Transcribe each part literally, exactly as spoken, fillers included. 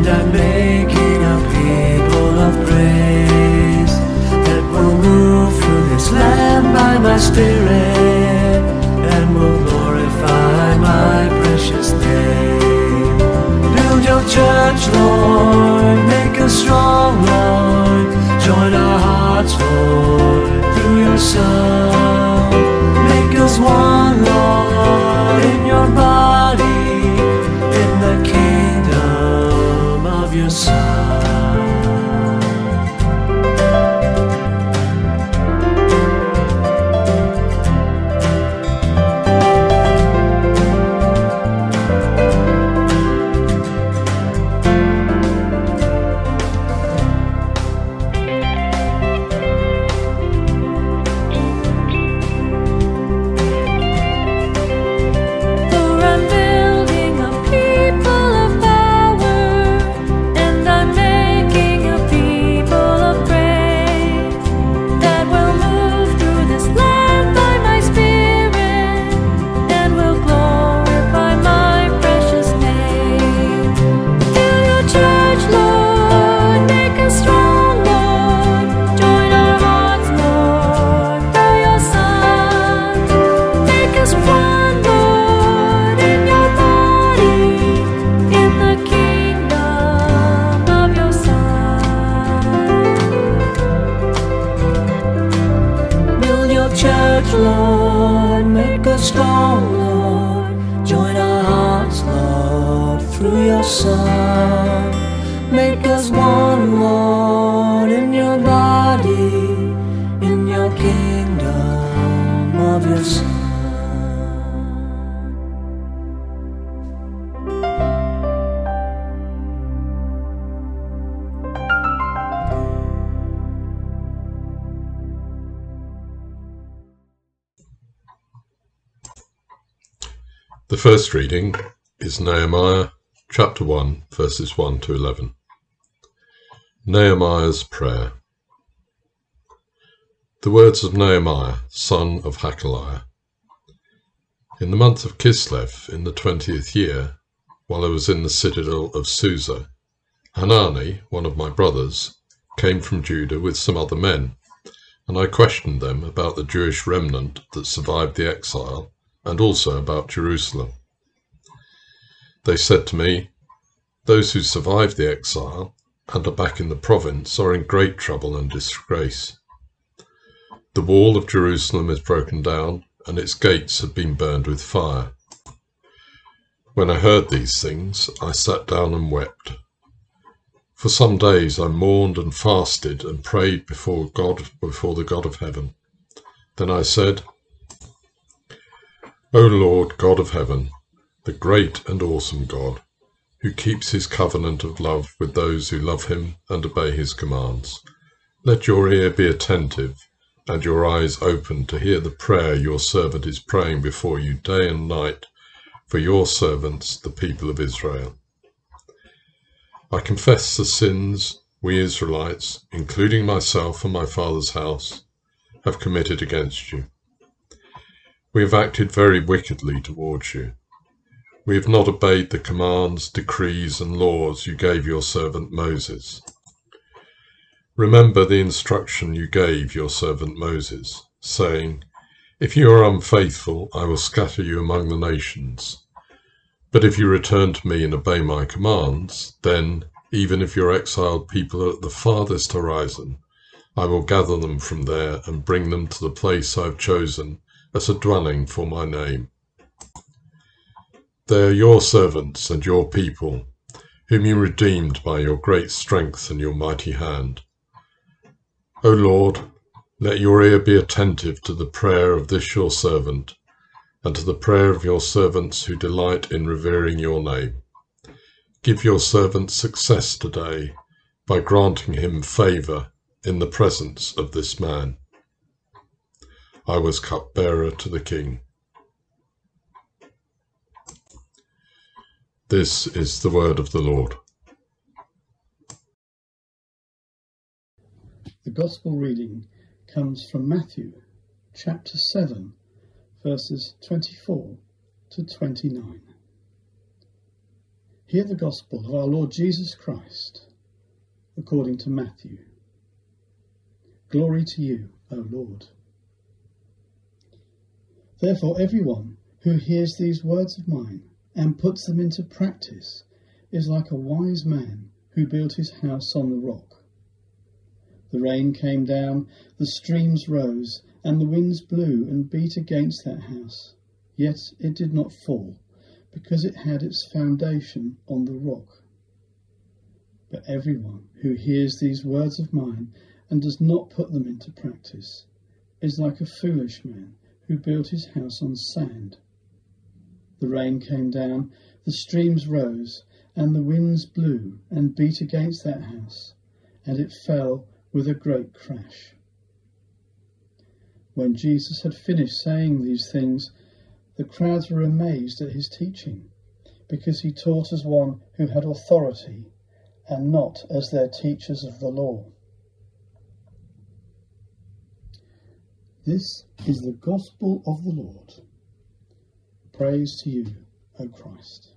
I'm making a people of praise that will move through this land by my Spirit and will glorify my precious name. Build your church, Lord, make us strong, Lord. Join our hearts, Lord, through your Son. Make us one, Lord, in your body, in the kingdom of your Son. Lord, make us strong, Lord. Join our hearts, Lord, through your Son. Make us one, Lord, in your body, in your kingdom of your Son. The first reading is Nehemiah chapter one, verses one to eleven. Nehemiah's prayer. The words of Nehemiah, son of Hakaliah. In the month of Kislev, in the twentieth year, while I was in the citadel of Susa, Hanani, one of my brothers, came from Judah with some other men, and I questioned them about the Jewish remnant that survived the exile, and also about Jerusalem. They said to me, "Those who survived the exile and are back in the province are in great trouble and disgrace. The wall of Jerusalem is broken down, and its gates have been burned with fire." When I heard these things, I sat down and wept. For some days I mourned and fasted and prayed before God, before the God of heaven. Then I said, O Lord, God of heaven, the great and awesome God, who keeps his covenant of love with those who love him and obey his commands, let your ear be attentive and your eyes open to hear the prayer your servant is praying before you day and night for your servants, the people of Israel. I confess the sins we Israelites, including myself and my father's house, have committed against you. We have acted very wickedly towards you. We have not obeyed the commands, decrees, and laws you gave your servant Moses. Remember the instruction you gave your servant Moses, saying, "If you are unfaithful, I will scatter you among the nations. But if you return to me and obey my commands, then, even if your exiled people are at the farthest horizon, I will gather them from there and bring them to the place I have chosen as a dwelling for my name. They are your servants and your people, whom you redeemed by your great strength and your mighty hand. O Lord, let your ear be attentive to the prayer of this your servant, and to the prayer of your servants who delight in revering your name. Give your servant success today by granting him favour in the presence of this man." I was cupbearer to the king. This is the word of the Lord. The Gospel reading comes from Matthew, chapter seven, verses twenty-four to twenty-nine. Hear the gospel of our Lord Jesus Christ, according to Matthew. Glory to you, O Lord. Therefore everyone who hears these words of mine and puts them into practice is like a wise man who built his house on the rock. The rain came down, the streams rose, and the winds blew and beat against that house, yet it did not fall, because it had its foundation on the rock. But everyone who hears these words of mine and does not put them into practice is like a foolish man who built his house on sand. The rain came down, the streams rose, and the winds blew and beat against that house, and it fell with a great crash. When Jesus had finished saying these things, the crowds were amazed at his teaching, because he taught as one who had authority and not as their teachers of the law. This is the gospel of the Lord. Praise to you, O Christ.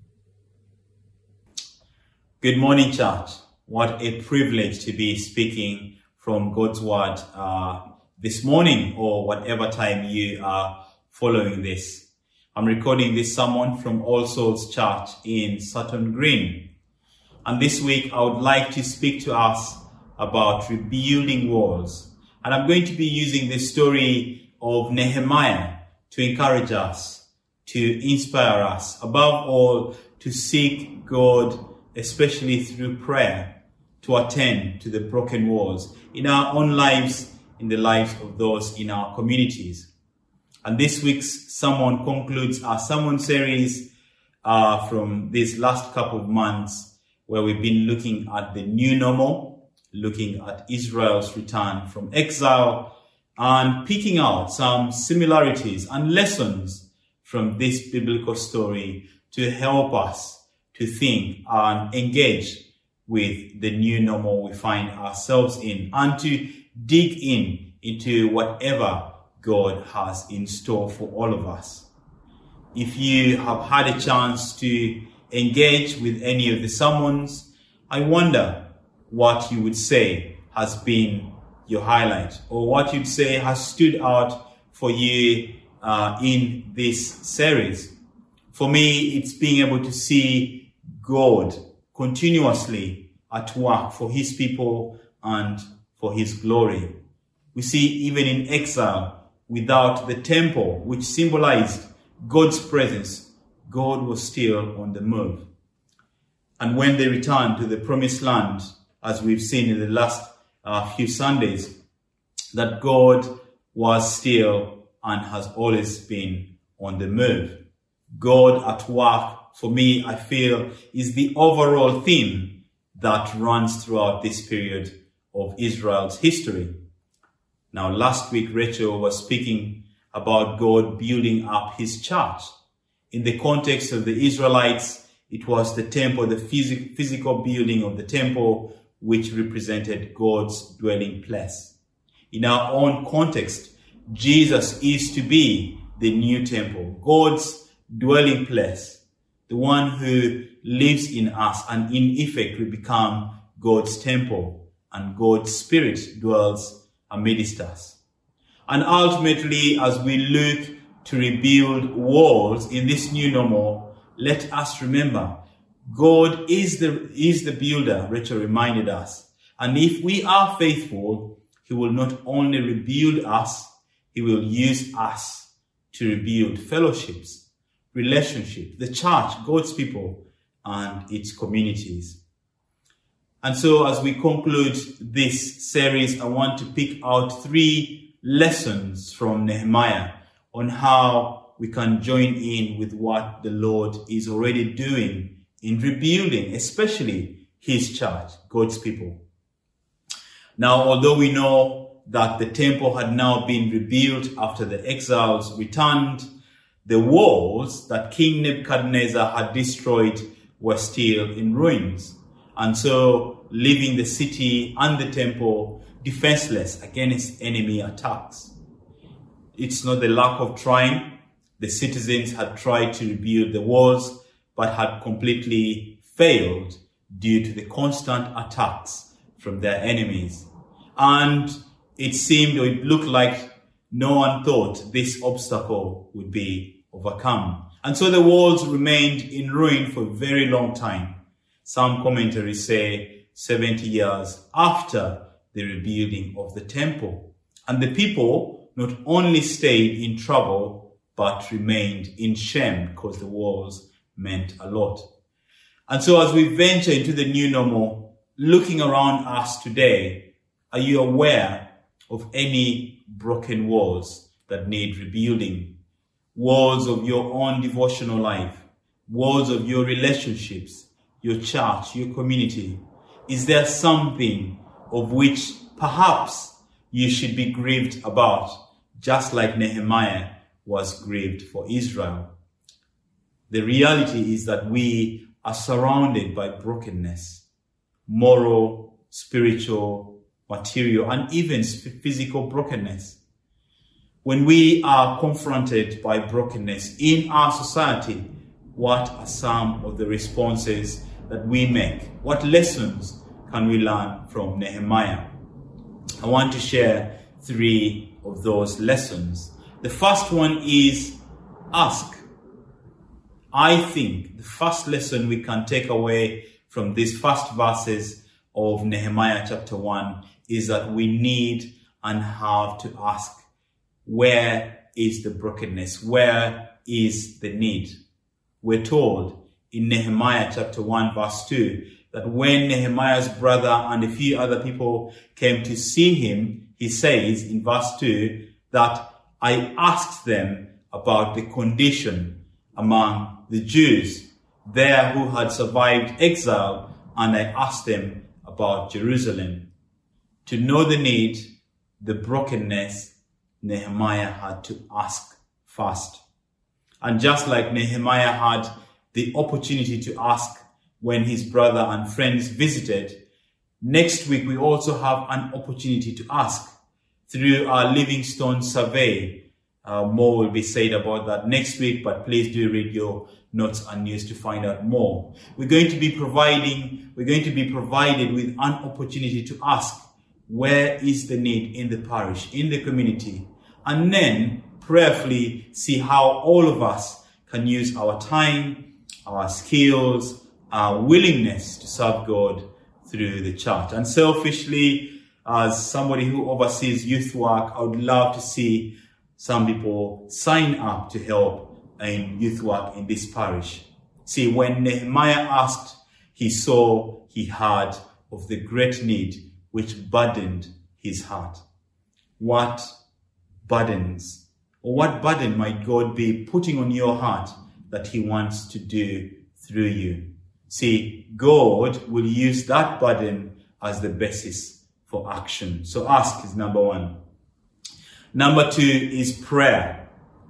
Good morning, church. What a privilege to be speaking from God's word uh, this morning, or whatever time you are following this. I'm recording this sermon from All Souls Church in Sutton Green. And this week I would like to speak to us about rebuilding walls. And I'm going to be using the story of Nehemiah to encourage us, to inspire us, above all, to seek God, especially through prayer, to attend to the broken walls in our own lives, in the lives of those in our communities. And this week's sermon concludes our sermon series uh, from these last couple of months, where we've been looking at the new normal, looking at Israel's return from exile, and picking out some similarities and lessons from this biblical story to help us to think and engage with the new normal we find ourselves in, and to dig in into whatever God has in store for all of us. If you have had a chance to engage with any of the sermons, I wonder what you would say has been your highlight, or what you'd say has stood out for you uh, in this series. For me, it's being able to see God continuously at work for his people and for his glory. We see even in exile, without the temple, which symbolized God's presence, God was still on the move. And when they returned to the promised land, as we've seen in the last uh, few Sundays, that God was still and has always been on the move. God at work, for me, I feel, is the overall theme that runs throughout this period of Israel's history. Now, last week, Rachel was speaking about God building up his church. In the context of the Israelites, it was the temple, the phys- physical building of the temple, which represented God's dwelling place. In our own context, Jesus is to be the new temple, God's dwelling place, the one who lives in us, and in effect we become God's temple, and God's Spirit dwells amidst us. And ultimately, as we look to rebuild walls in this new normal, let us remember God is the, is the builder, Rachel reminded us. And if we are faithful, he will not only rebuild us, he will use us to rebuild fellowships, relationships, the church, God's people, and its communities. And so as we conclude this series, I want to pick out three lessons from Nehemiah on how we can join in with what the Lord is already doing in rebuilding, especially his church, God's people. Now, although we know that the temple had now been rebuilt after the exiles returned, the walls that King Nebuchadnezzar had destroyed were still in ruins. And so, leaving the city and the temple defenseless against enemy attacks. It's not the lack of trying. The citizens had tried to rebuild the walls, but had completely failed due to the constant attacks from their enemies. And it seemed, or it looked like no one thought this obstacle would be overcome. And so the walls remained in ruin for a very long time. Some commentaries say seventy years after the rebuilding of the temple. And the people not only stayed in trouble, but remained in shame because the walls meant a lot. And so as we venture into the new normal, looking around us today, are you aware of any broken walls that need rebuilding? Walls of your own devotional life, walls of your relationships, your church, your community. Is there something of which perhaps you should be grieved about, just like Nehemiah was grieved for Israel? The reality is that we are surrounded by brokenness, moral, spiritual, material, and even physical brokenness. When we are confronted by brokenness in our society, what are some of the responses that we make? What lessons can we learn from Nehemiah? I want to share three of those lessons. The first one is ask. I think the first lesson we can take away from these first verses of Nehemiah chapter one is that we need and have to ask, where is the brokenness? Where is the need? We're told in Nehemiah chapter one verse two that when Nehemiah's brother and a few other people came to see him, he says in verse two that I asked them about the condition among the Jews there who had survived exile, and I asked them about Jerusalem. To know the need, the brokenness, Nehemiah had to ask first. And just like Nehemiah had the opportunity to ask when his brother and friends visited, next week we also have an opportunity to ask through our Livingstone survey. Uh, more will be said about that next week, but please do read your notes and news to find out more. We're going to be providing, we're going to be provided with an opportunity to ask, where is the need in the parish, in the community? And then prayerfully see how all of us can use our time, our skills, our willingness to serve God through the church. And selfishly, as somebody who oversees youth work, I would love to see some people sign up to help in youth work in this parish. See, when Nehemiah asked, he saw, he heard of the great need which burdened his heart. What burdens, or what burden might God be putting on your heart that he wants to do through you? See, God will use that burden as the basis for action. So ask is number one. Number two is prayer.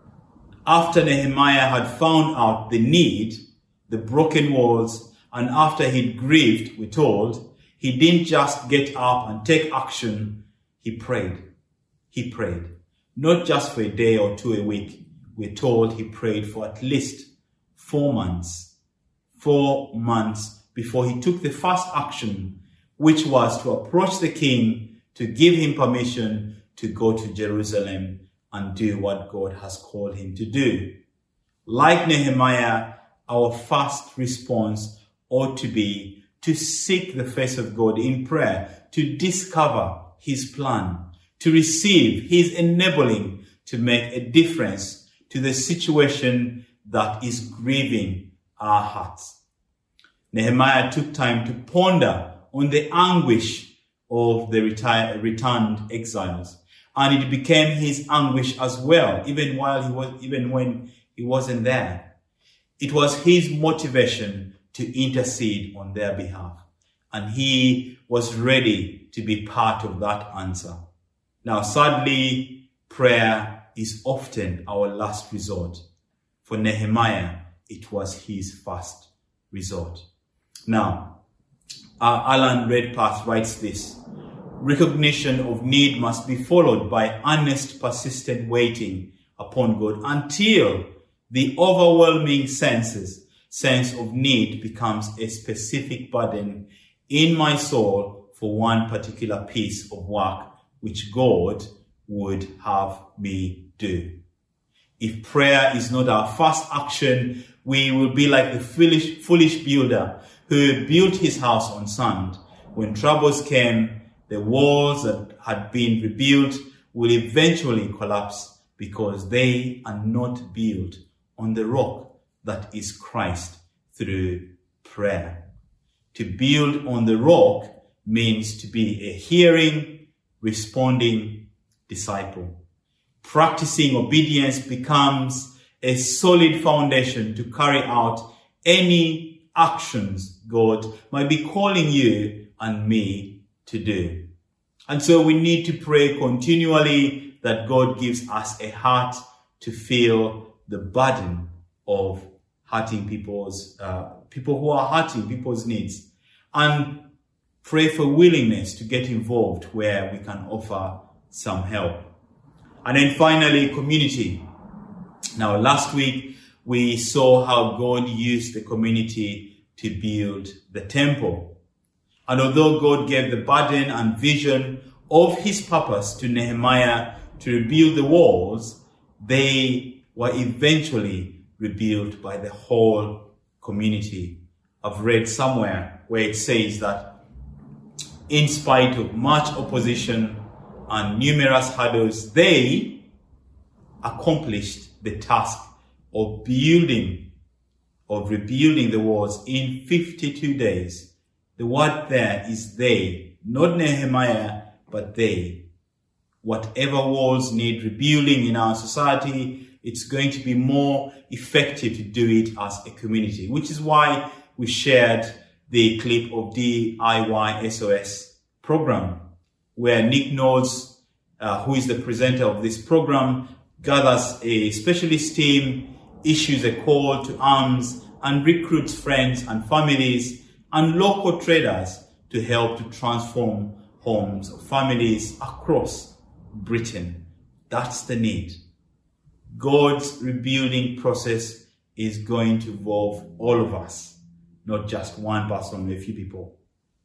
After Nehemiah had found out the need, the broken walls, and after he'd grieved, we're told, he didn't just get up and take action. He prayed. He prayed. Not just for a day or two a week. We're told he prayed for at least four months. Four months before he took the first action, which was to approach the king to give him permission to go to Jerusalem and do what God has called him to do. Like Nehemiah, our first response ought to be to seek the face of God in prayer, to discover his plan, to receive his enabling to make a difference to the situation that is grieving our hearts. Nehemiah took time to ponder on the anguish of the retired, returned exiles. And it became his anguish as well, even while he was, even when he wasn't there. It was his motivation to intercede on their behalf. And he was ready to be part of that answer. Now, sadly, prayer is often our last resort. For Nehemiah, it was his first resort. Now, uh, Alan Redpath writes this: recognition of need must be followed by earnest, persistent waiting upon God until the overwhelming senses sense of need becomes a specific burden in my soul for one particular piece of work which God would have me do. If prayer is not our first action, we will be like the foolish, foolish builder who built his house on sand. When troubles came, the walls that had been rebuilt will eventually collapse because they are not built on the rock that is Christ through prayer. To build on the rock means to be a hearing, responding disciple. Practicing obedience becomes a solid foundation to carry out any actions God might be calling you and me to do. And so we need to pray continually that God gives us a heart to feel the burden of hurting people's, uh, people who are hurting people's needs, and pray for willingness to get involved where we can offer some help. And then finally, community. Now, last week, we saw how God used the community to build the temple. And although God gave the burden and vision of his purpose to Nehemiah to rebuild the walls, they were eventually rebuilt by the whole community. I've read somewhere where it says that in spite of much opposition and numerous hurdles, they accomplished the task of building, of rebuilding the walls in fifty-two days. The word there is they, not Nehemiah, but they. Whatever walls need rebuilding in our society, it's going to be more effective to do it as a community, which is why we shared the clip of D I Y S O S program, where Nick Knowles, uh, who is the presenter of this program, gathers a specialist team, issues a call to arms, and recruits friends and families and local traders to help to transform homes of families across Britain. That's the need. God's rebuilding process is going to involve all of us, not just one person or a few people.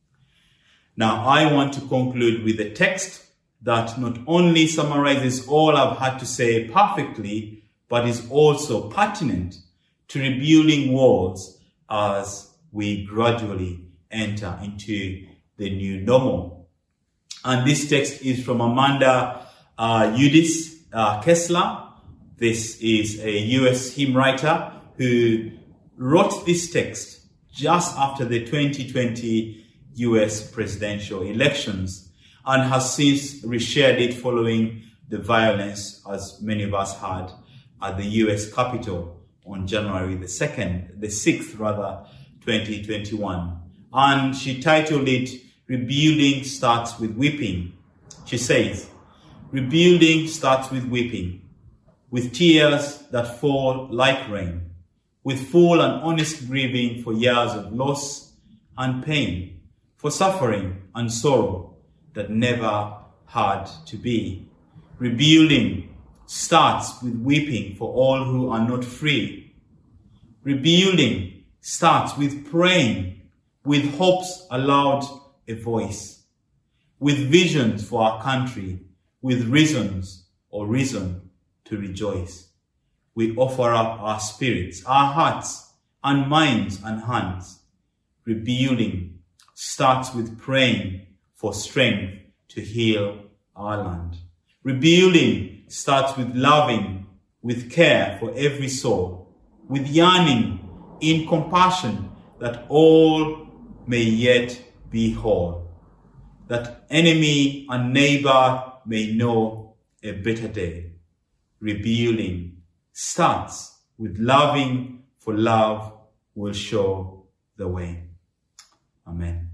Now, I want to conclude with a text that not only summarizes all I've had to say perfectly, but is also pertinent to rebuilding walls as we gradually enter into the new normal. And this text is from Amanda uh, Eudice uh, Kessler. This is a U S hymn writer who wrote this text just after the twenty twenty U S presidential elections, and has since reshared it following the violence, as many of us had, at the U S Capitol on January the second, the sixth rather, twenty twenty-one. And she titled it, Rebuilding Starts with Weeping. She says, rebuilding starts with weeping, with tears that fall like rain, with full and honest grieving for years of loss and pain, for suffering and sorrow that never had to be. Rebuilding starts with weeping for all who are not free. Rebuilding starts with praying, with hopes allowed a voice, with visions for our country, with reasons or reason to rejoice. We offer up our spirits, our hearts and minds and hands. Rebuilding starts with praying for strength to heal our land. Rebuilding starts with loving, with care for every soul, with yearning in compassion that all may yet be whole, that enemy and neighbor may know a better day. Rebuilding starts with loving, for love will show the way. Amen.